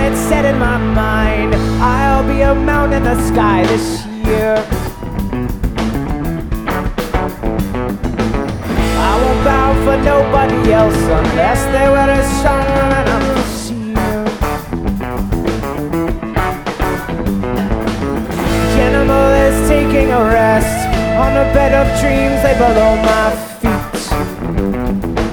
it's set in my mind. I'll be a mountain in the sky this year. I won't bow for nobody else unless they were a stronger and I'm sincere. The animal is taking a rest on a bed of dreams lay below my feet.